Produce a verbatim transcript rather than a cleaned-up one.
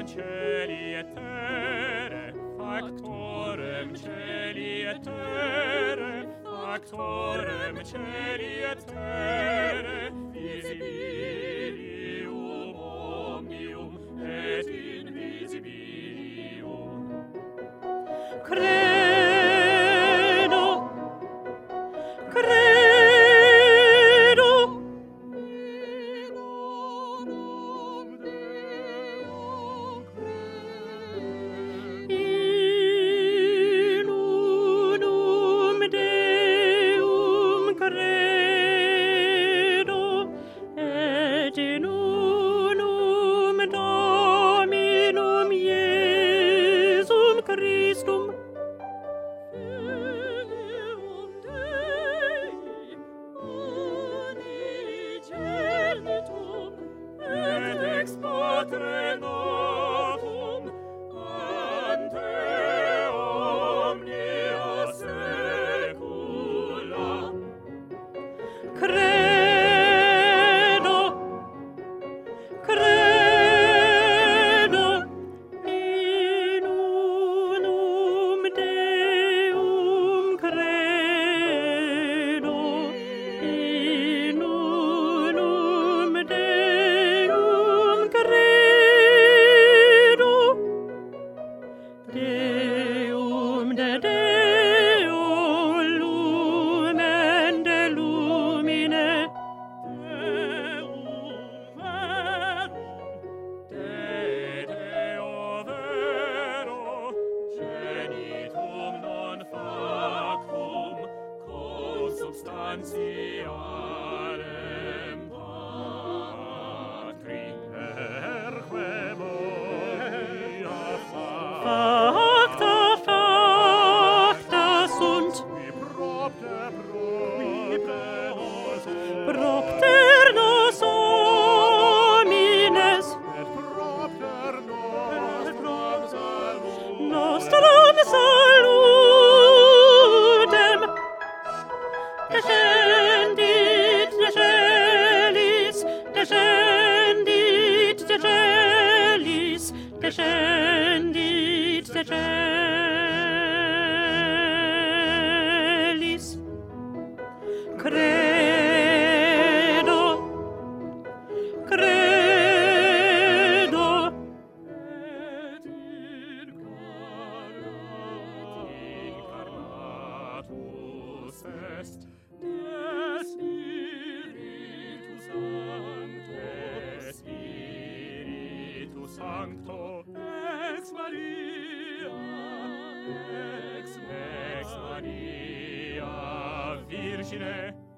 Celi et terre, factorem celi et terre, factorem celi et terre, visibilium omnium et invisibilium. Credo, credo, in unum Dominum Iesum Christum, Filium Dei, unigenitum, et ex Patre natum, ante omnia saecula. Credo, credo in unum Deum, credo in unum Deum, credo Deum de Deo, lumen de lumine, Deum verum, De Deo vero, genitum non factum, consubstantiarem Patri, perque moria facta, facta sunt, qui propter nos, propter nos homines, et propter nostrum saludem, nostrum saludem, descendit de celis, descendit de celis, descendit de celis. Credo, credo, et incarnatus est de Spiritus Sancto, de Spiritus Sancto, ex Maria, ex, ex Maria Virgine,